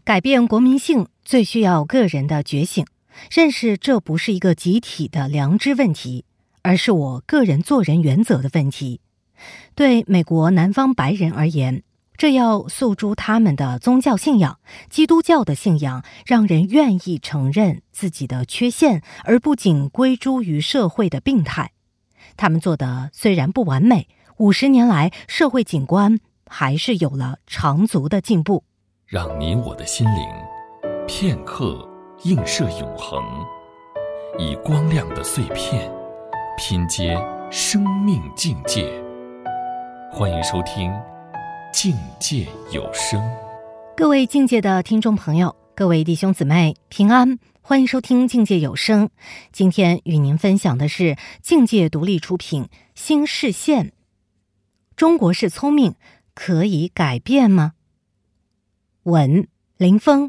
改变国民性最需要个人的觉醒，认识这不是一个集体的良知问题，而是我个人做人原则的问题。对美国南方白人而言，这要诉诸他们的宗教信仰，基督教的信仰让人愿意承认自己的缺陷，而不仅归诸于社会的病态。他们做的虽然不完美，50年来社会景观还是有了长足的进步。 让你我的心灵片刻映射永恒，以光亮的碎片拼接生命境界。欢迎收听境界有声。 各位境界的听众朋友，各位弟兄姊妹平安，欢迎收听境界有声。今天与您分享的是境界独立出品新视线，中国式聪明可以改变吗？文林峰。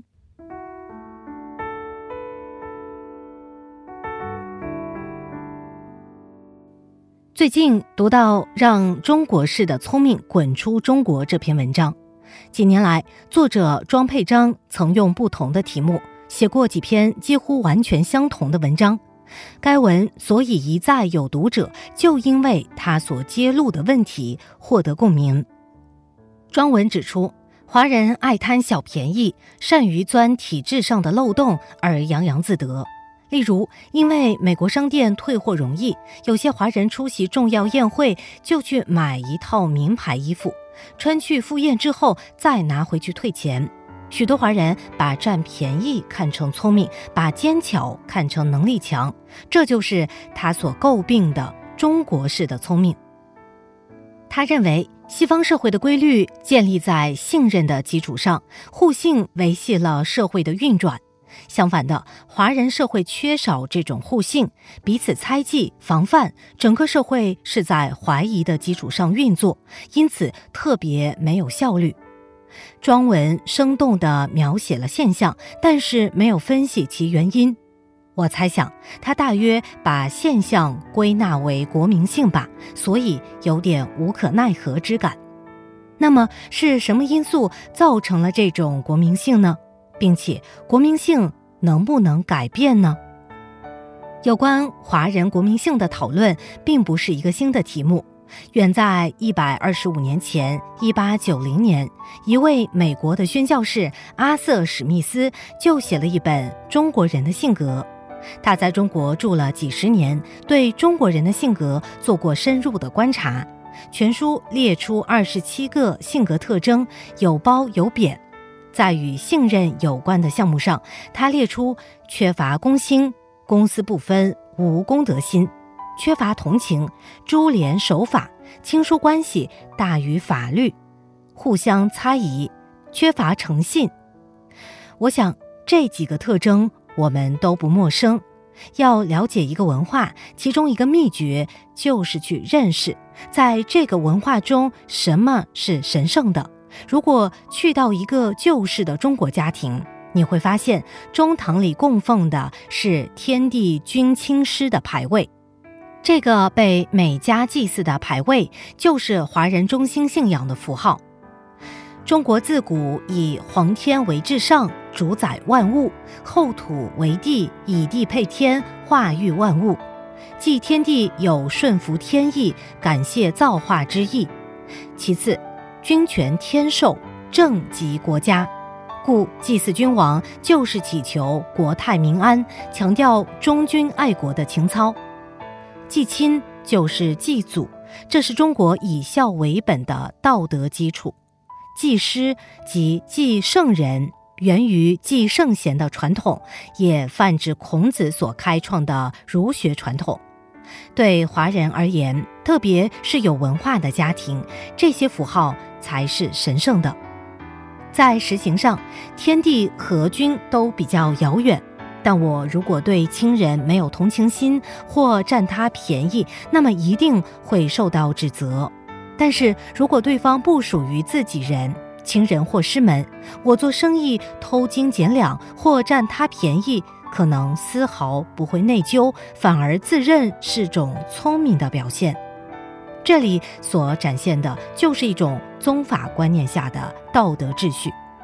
最近读到让中国式的聪明滚出中国这篇文章，几年来作者庄佩章曾用不同的题目写过几篇几乎完全相同的文章，该文所以一再有读者就因为他所揭露的问题获得共鸣。庄文指出，华人爱贪小便宜，善于钻体制上的漏洞而洋洋自得。例如，因为美国商店退货容易，有些华人出席重要宴会就去买一套名牌衣服，穿去赴宴之后再拿回去退钱。许多华人把占便宜看成聪明，把奸巧看成能力强，这就是他所诟病的中国式的聪明。他认为西方社会的规律建立在信任的基础上，互信维系了社会的运转。相反的，华人社会缺少这种互信，彼此猜忌防范，整个社会是在怀疑的基础上运作，因此特别没有效率。庄文生动地描写了现象，但是没有分析其原因。我猜想他大约把现象归纳为国民性吧，所以有点无可奈何之感。那么是什么因素造成了这种国民性呢？并且国民性能不能改变呢？有关华人国民性的讨论并不是一个新的题目，远在125年前1890年，一位美国的宣教士阿瑟·史密斯就写了一本《中国人的性格》。他在中国住了几十年，对中国人的性格做过深入的观察，全书列出27个性格特征，有褒有贬。在与信任有关的项目上，他列出缺乏公心、公私不分、无公德心；缺乏同情、株连守法、亲疏关系大于法律、互相猜疑、缺乏诚信。我想这几个特征我们都不陌生。要了解一个文化，其中一个秘诀就是去认识在这个文化中什么是神圣的。如果去到一个旧式的中国家庭，你会发现中堂里供奉的是天地君亲师的牌位，这个被每家祭祀的牌位就是华人中心信仰的符号。中国自古以皇天为至上，主宰万物，后土为地，以地配天，化育万物。祭天地有顺服天意，感谢造化之意。其次，君权天授，政及国家，故祭祀君王就是祈求国泰民安，强调忠君爱国的情操。祭亲就是祭祖，这是中国以孝为本的道德基础。祭师即祭圣人，源于祭圣贤的传统，也泛指孔子所开创的儒学传统。对华人而言，特别是有文化的家庭，这些符号才是神圣的。在实行上，天地和君都比较遥远，但我如果对亲人没有同情心或占他便宜，那么一定会受到指责。但是如果对方不属于自己人，亲人或师门，我做生意偷斤减两或占他便宜，可能丝毫不会内疚，反而自认是种聪明的表现。这里所展现的就是一种宗法观念下的道德秩序。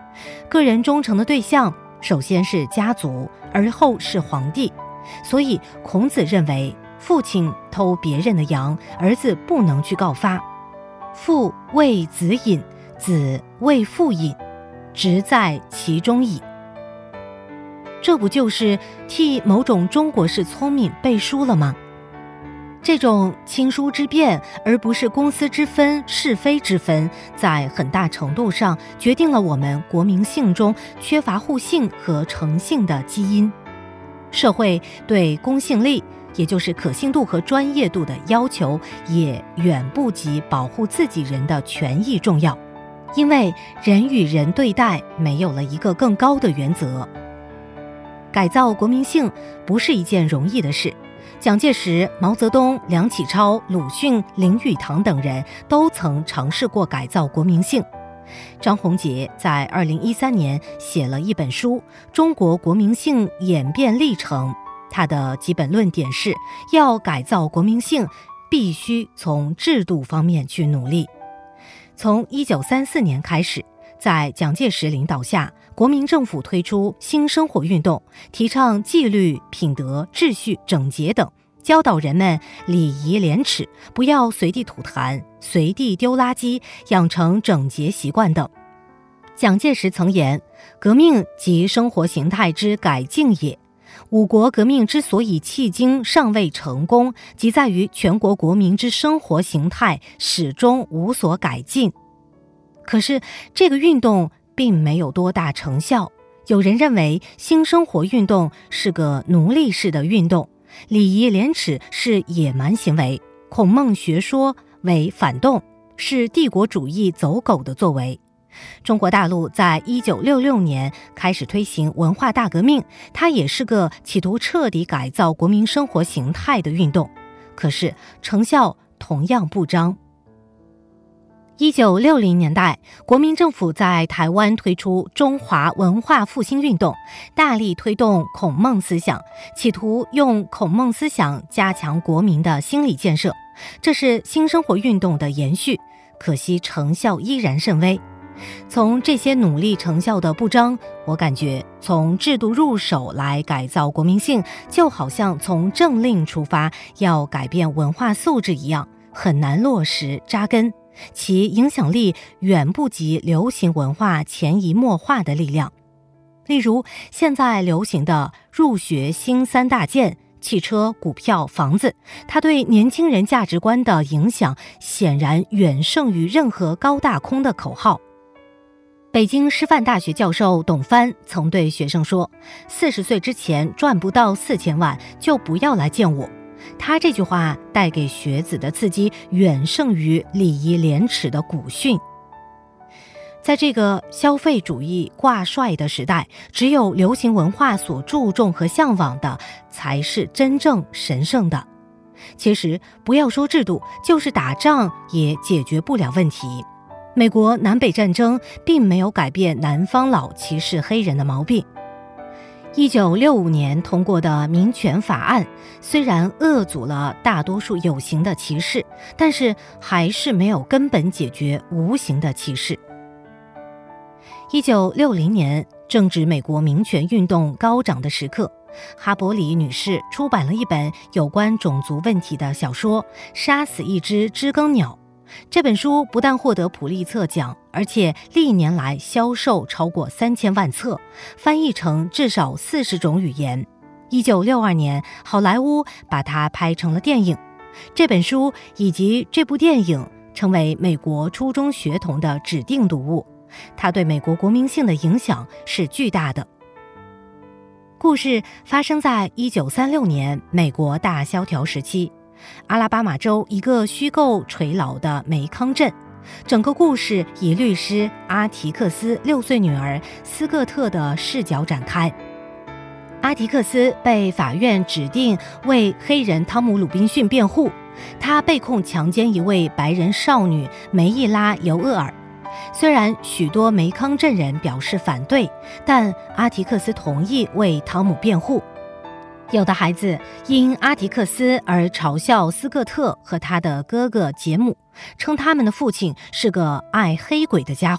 个人忠诚的对象首先是家族，而后是皇帝。所以孔子认为，父亲偷别人的羊，儿子不能去告发。父为子隐，子为父隐，直在其中矣。这不就是替某种中国式聪明背书了吗？这种亲疏之辨，而不是公私之分、是非之分，在很大程度上决定了我们国民性中缺乏互信和诚信的基因。社会对公信力，也就是可信度和专业度的要求，也远不及保护自己人的权益重要，因为人与人对待没有了一个更高的原则。改造国民性不是一件容易的事。蒋介石、毛泽东、梁启超、鲁迅、林语堂等人都曾尝试过改造国民性。张宏杰在2013年写了一本书《中国国民性演变历程》，他的基本论点是，要改造国民性，必须从制度方面去努力。从1934年开始，在蒋介石领导下，国民政府推出新生活运动，提倡纪律、品德、秩序、整洁等，教导人们礼仪廉耻，不要随地吐痰、随地丢垃圾，养成整洁习惯等。蒋介石曾言，革命即生活形态之改进也。五国革命之所以迄今尚未成功，即在于全国国民之生活形态始终无所改进。可是这个运动并没有多大成效。有人认为新生活运动是个奴隶式的运动，礼仪廉耻是野蛮行为，孔孟学说为反动，是帝国主义走狗的作为。中国大陆在1966年开始推行文化大革命，它也是个企图彻底改造国民生活形态的运动，可是成效同样不彰。1960年代，国民政府在台湾推出中华文化复兴运动，大力推动孔孟思想，企图用孔孟思想加强国民的心理建设，这是新生活运动的延续，可惜成效依然甚微。从这些努力成效的不彰，我感觉从制度入手来改造国民性，就好像从政令出发要改变文化素质一样，很难落实扎根，其影响力远不及流行文化潜移默化的力量。例如现在流行的入学新三大件，汽车、股票、房子，它对年轻人价值观的影响显然远胜于任何高大空的口号。北京师范大学教授董帆曾对学生说，40岁之前赚不到4000万就不要来见我。他这句话带给学子的刺激远胜于礼仪廉耻的古训。在这个消费主义挂帅的时代，只有流行文化所注重和向往的才是真正神圣的。其实不要说制度，就是打仗也解决不了问题。美国南北战争并没有改变南方佬歧视黑人的毛病。1965年通过的民权法案虽然遏阻了大多数有形的歧视，但是还是没有根本解决无形的歧视。1960年正值美国民权运动高涨的时刻，哈伯里女士出版了一本有关种族问题的小说《杀死一只知更鸟》。这本书不但获得普利策奖，而且历年来销售超过3000万册，翻译成至少40种语言。1962年，好莱坞把它拍成了电影。这本书以及这部电影成为美国初中学童的指定读物，它对美国国民性的影响是巨大的。故事发生在1936年美国大萧条时期，阿拉巴马州一个虚构垂老的煤康镇，整个故事以律师阿提克斯6岁女儿斯各特的视角展开。阿提克斯被法院指定为黑人汤姆·鲁滨逊辩护，他被控强奸一位白人少女梅伊拉·尤厄尔。虽然许多煤康镇人表示反对，但阿提克斯同意为汤姆辩护。有的孩子因阿提克斯而嘲笑斯各特和他的哥哥杰姆，称他们的父亲是个爱黑鬼的家伙。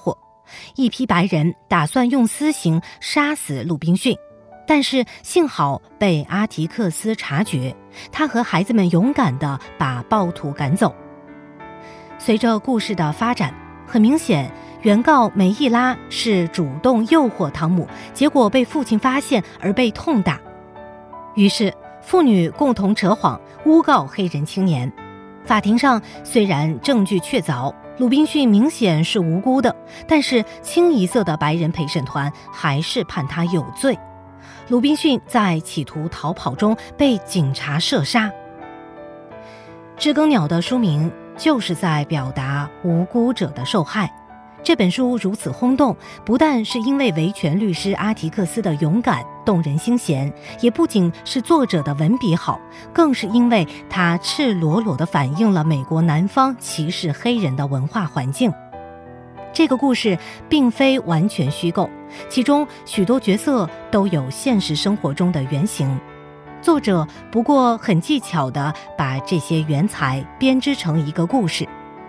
一批白人打算用私刑杀死鲁滨逊，但是幸好被阿提克斯察觉，他和孩子们勇敢地把暴徒赶走。随着故事的发展，很明显，原告梅伊拉是主动诱惑汤姆，结果被父亲发现而被痛打。于是父女共同扯谎，诬告黑人青年。法庭上虽然证据确凿，鲁滨逊明显是无辜的，但是清一色的白人陪审团还是判他有罪。鲁滨逊在企图逃跑中被警察射杀。知更鸟的书名就是在表达无辜者的受害。这本书如此轰动，不但是因为维权律师阿提克斯的勇敢动人心弦，也不仅是作者的文笔好，更是因为他赤裸裸地反映了美国南方歧视黑人的文化环境。这个故事并非完全虚构，其中许多角色都有现实生活中的原型。作者不过很技巧地把这些原材编织成一个故事。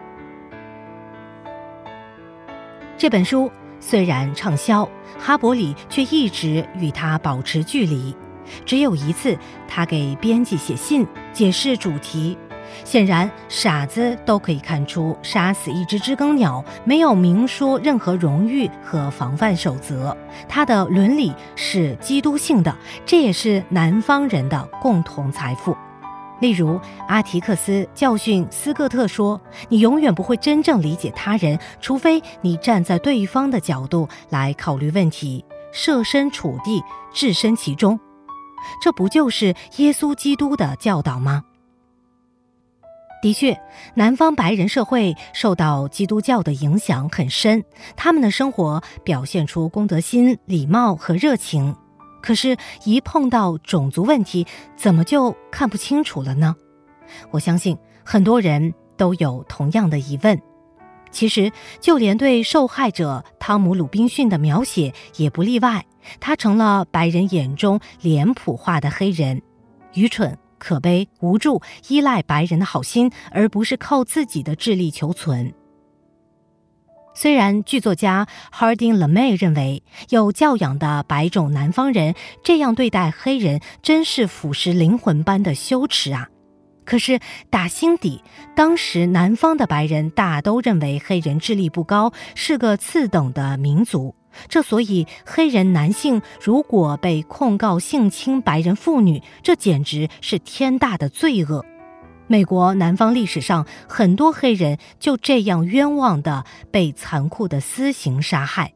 这本书虽然畅销，哈伯里却一直与他保持距离。只有一次，他给编辑写信解释主题。显然，傻子都可以看出，杀死一只知更鸟没有明说任何荣誉和防范守则，他的伦理是基督性的，这也是南方人的共同财富。例如，阿提克斯教训斯科特说，你永远不会真正理解他人，除非你站在对方的角度来考虑问题，设身处地，置身其中。这不就是耶稣基督的教导吗？的确，南方白人社会受到基督教的影响很深，他们的生活表现出公德心、礼貌和热情。可是，一碰到种族问题，怎么就看不清楚了呢？我相信很多人都有同样的疑问。其实，就连对受害者汤姆·鲁滨逊的描写也不例外，他成了白人眼中脸谱化的黑人，愚蠢、可悲、无助，依赖白人的好心，而不是靠自己的智力求存。虽然剧作家 Harding LeMay 认为有教养的白种南方人这样对待黑人真是腐蚀灵魂般的羞耻啊，可是打心底，当时南方的白人大都认为黑人智力不高，是个次等的民族。这所以黑人男性如果被控告性侵白人妇女，这简直是天大的罪恶。美国南方历史上很多黑人就这样冤枉地被残酷的私刑杀害。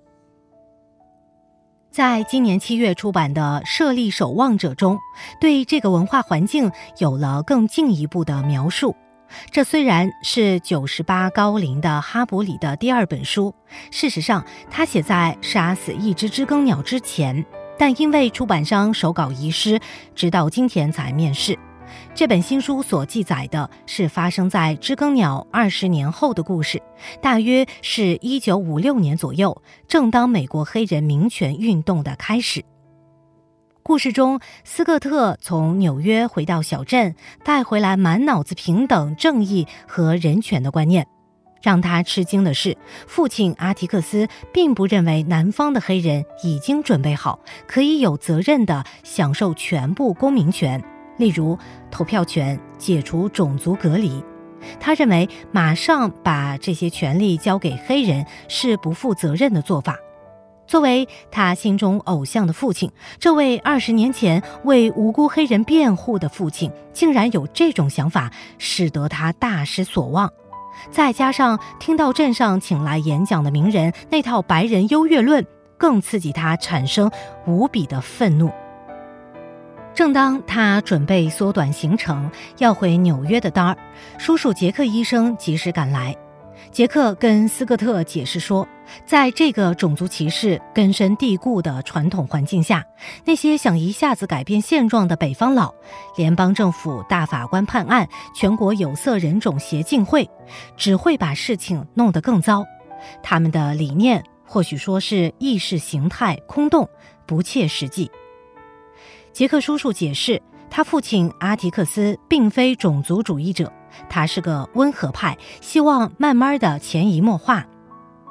在今年7月出版的《设立守望者》中，对这个文化环境有了更进一步的描述。这虽然是98高龄的哈伯里的第2本书，事实上他写在杀死一只知更鸟之前，但因为出版商手稿遗失，直到今天才面世。这本新书所记载的是发生在知更鸟20年后的故事，大约是1956年左右，正当美国黑人民权运动的开始。故事中，斯科特从纽约回到小镇，带回来满脑子平等、正义和人权的观念。让他吃惊的是，父亲阿提克斯并不认为南方的黑人已经准备好，可以有责任地享受全部公民权，例如投票权、解除种族隔离。他认为马上把这些权利交给黑人是不负责任的做法。作为他心中偶像的父亲，这位20年前为无辜黑人辩护的父亲竟然有这种想法，使得他大失所望。再加上听到镇上请来演讲的名人那套白人优越论，更刺激他产生无比的愤怒。正当他准备缩短行程要回纽约的当儿，叔叔杰克医生及时赶来。杰克跟斯科特解释说，在这个种族歧视根深蒂固的传统环境下，那些想一下子改变现状的北方佬、联邦政府大法官判案、全国有色人种协进会，只会把事情弄得更糟。他们的理念或许说是意识形态空洞，不切实际。杰克叔叔解释，他父亲阿提克斯并非种族主义者，他是个温和派，希望慢慢的潜移默化。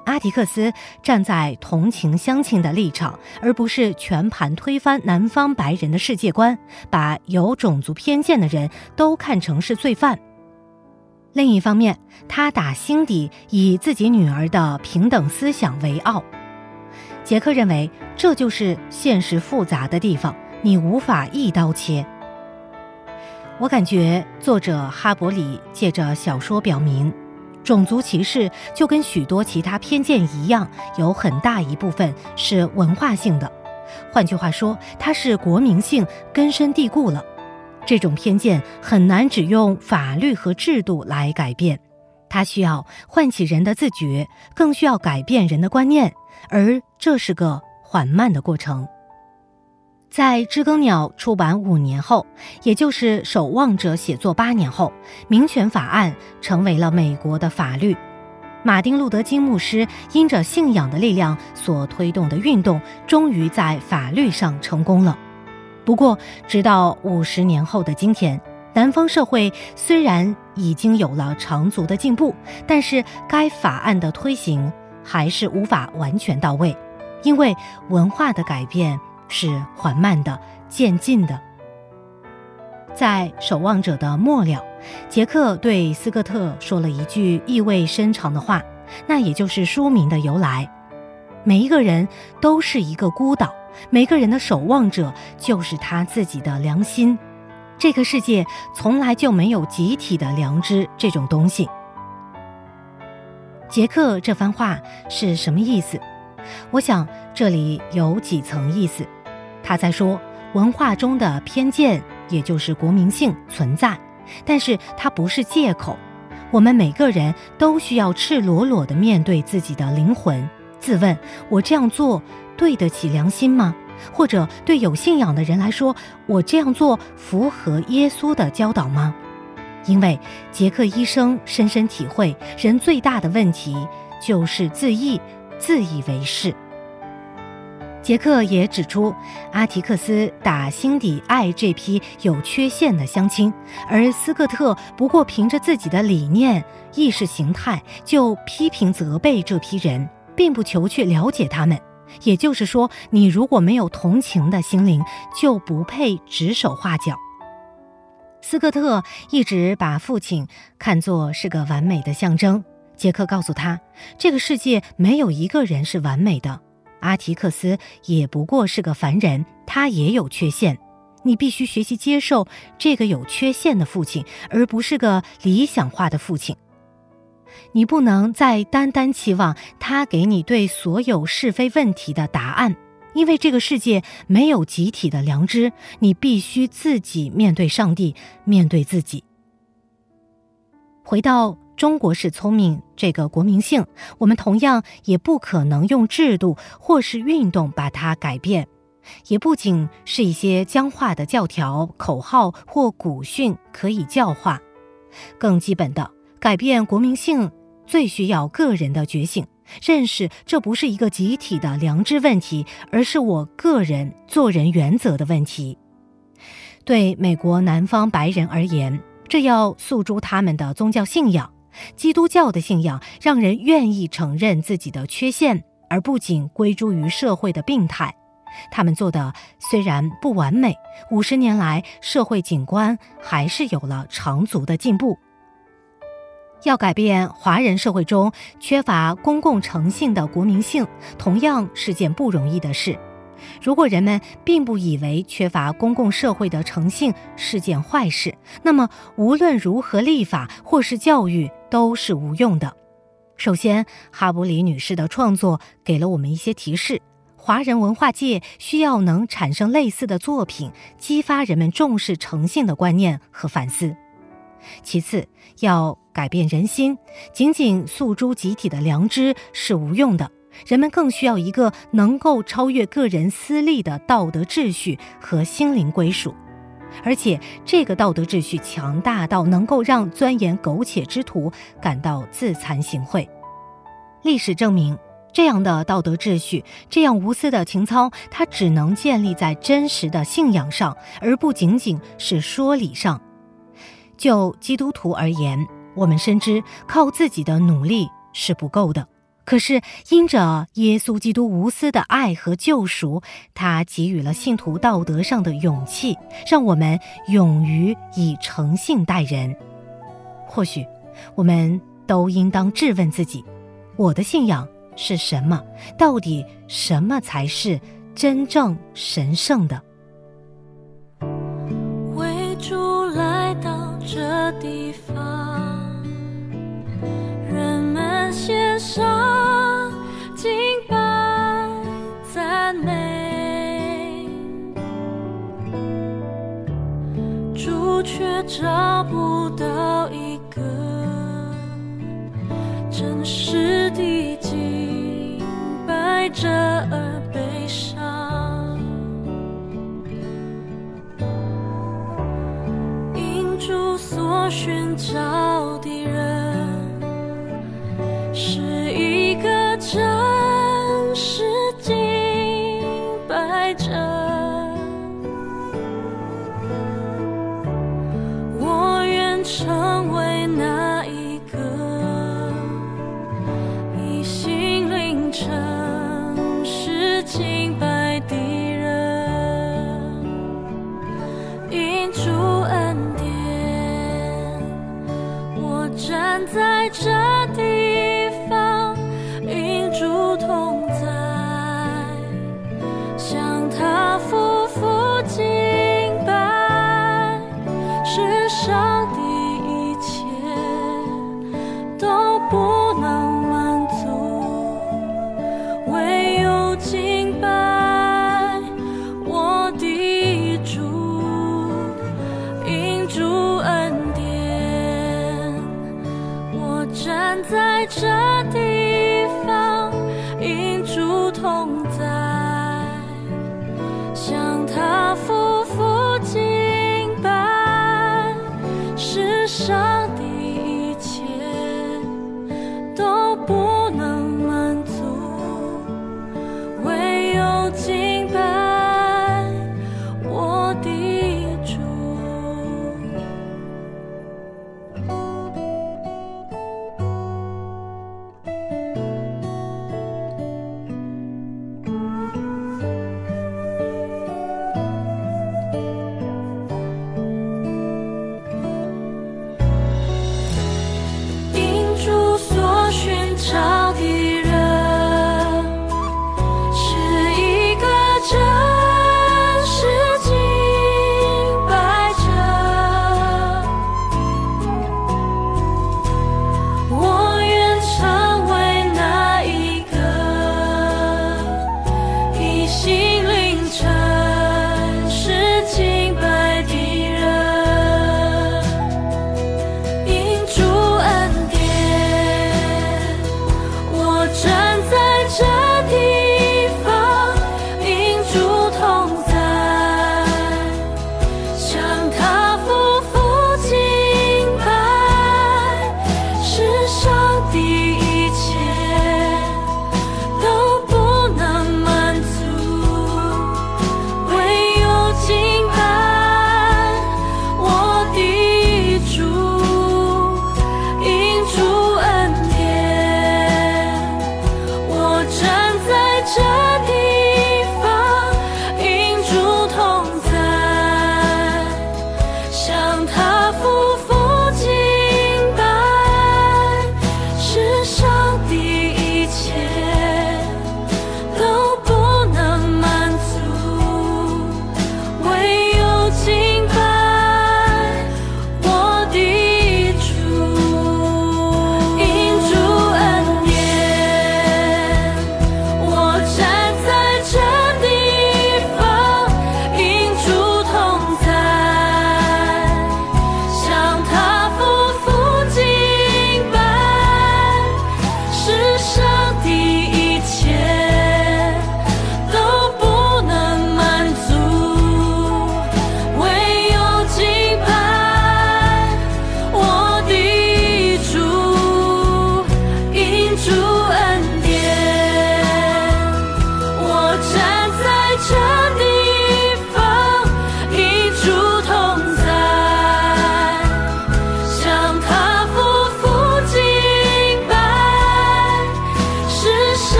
阿提克斯站在同情乡亲的立场，而不是全盘推翻南方白人的世界观，把有种族偏见的人都看成是罪犯。另一方面，他打心底以自己女儿的平等思想为傲。杰克认为这就是现实复杂的地方，你无法一刀切。我感觉作者哈伯里借着小说表明，种族歧视就跟许多其他偏见一样，有很大一部分是文化性的。换句话说，它是国民性，根深蒂固了。这种偏见很难只用法律和制度来改变，它需要唤起人的自觉，更需要改变人的观念，而这是个缓慢的过程。在《知更鸟》出版5年后，也就是《守望者》写作8年后，民权法案成为了美国的法律。马丁·路德·金牧师因着信仰的力量所推动的运动，终于在法律上成功了。不过，直到50年后的今天，南方社会虽然已经有了长足的进步，但是该法案的推行还是无法完全到位，因为文化的改变是缓慢的、渐进的。在《守望者》的末了，杰克对斯科特说了一句意味深长的话，那也就是书名的由来：每一个人都是一个孤岛，每个人的守望者就是他自己的良心。这个世界从来就没有集体的良知这种东西。杰克这番话是什么意思？我想这里有几层意思。他在说，文化中的偏见，也就是国民性存在，但是它不是借口。我们每个人都需要赤裸裸地面对自己的灵魂，自问，我这样做对得起良心吗？或者对有信仰的人来说，我这样做符合耶稣的教导吗？因为杰克医生深深体会，人最大的问题就是自义为是。杰克也指出，阿提克斯打心底爱这批有缺陷的乡亲，而斯科特不过凭着自己的理念、意识形态就批评责备这批人，并不求去了解他们。也就是说，你如果没有同情的心灵，就不配指手画脚。斯科特一直把父亲看作是个完美的象征。杰克告诉他，这个世界没有一个人是完美的，阿提克斯也不过是个凡人，他也有缺陷。你必须学习接受这个有缺陷的父亲，而不是个理想化的父亲。你不能再单单期望他给你对所有是非问题的答案，因为这个世界没有集体的良知，你必须自己面对上帝，面对自己。回到中国式聪明这个国民性，我们同样也不可能用制度或是运动把它改变，也不仅是一些僵化的教条、口号或古训可以教化。更基本的，改变国民性最需要个人的觉醒，认识这不是一个集体的良知问题，而是我个人做人原则的问题。对美国南方白人而言，这要诉诸他们的宗教信仰。基督教的信仰让人愿意承认自己的缺陷，而不仅归诸于社会的病态。他们做的虽然不完美，50年来社会景观还是有了长足的进步。要改变华人社会中缺乏公共诚信的国民性，同样是件不容易的事。如果人们并不以为缺乏公共社会的诚信是件坏事，那么无论如何立法或是教育都是无用的。首先，哈伯里女士的创作给了我们一些提示，华人文化界需要能产生类似的作品，激发人们重视诚信的观念和反思。其次，要改变人心，仅仅诉诸集体的良知是无用的，人们更需要一个能够超越个人私利的道德秩序和心灵归属，而且这个道德秩序强大到能够让钻研苟且之徒感到自惭形秽。历史证明，这样的道德秩序，这样无私的情操，它只能建立在真实的信仰上，而不仅仅是说理上。就基督徒而言，我们深知靠自己的努力是不够的， 可是因着耶稣基督无私的爱和救赎，他给予了信徒道德上的勇气，让我们勇于以诚信待人。或许我们都应当质问自己，我的信仰是什么？到底什么才是真正神圣的？ 为主来到这地方，人们献上敬拜赞美，主却找不到一个真实的敬拜者而悲伤，因主所寻找的人是一个真实敬拜者。我愿成为那一个以心灵诚实敬拜的人，因主恩典，我站在这地方，因主同在，向他夫妇敬拜，世上的一切都不能满足，唯有敬拜我的主，因主恩典，我站在这地方，因主同在，向他夫妇敬拜，世上的一切都不能满足，唯有敬拜我的主。因主所寻找的人是一个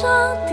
上